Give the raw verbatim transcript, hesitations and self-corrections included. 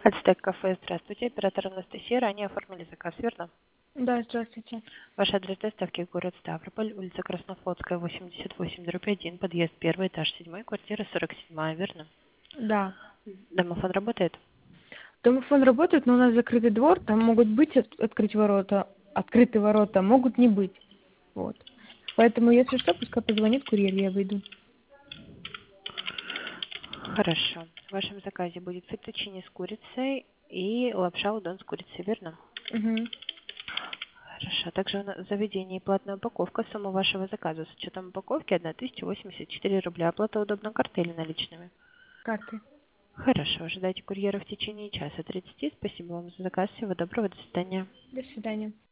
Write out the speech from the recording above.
Ацтек кафе, здравствуйте. Оператор Анастасия. Ранее оформили заказ, верно? Да, здравствуйте. Ваш адрес доставки город Ставрополь, улица Краснофлотская, восемьдесят восемь, дробь один, подъезд первый, этаж седьмой, квартира сорок семь, верно? Да. Домофон работает? Домофон работает, но у нас закрытый двор, там могут быть от- открыть ворота, открытые ворота, могут не быть. Вот. Поэтому, если что, пускай позвонит курьер, я выйду. Хорошо. В вашем заказе будет фетучини с курицей и лапша удон с курицей, верно? Угу. Хорошо. Также в заведении платная упаковка. Сумма вашего заказа с учетом упаковки тысяча восемьдесят четыре рубля. Оплата удобна картой или наличными? Карты. Хорошо. Ожидайте курьера в течение часа тридцати. Спасибо вам за заказ. Всего доброго. До свидания. До свидания.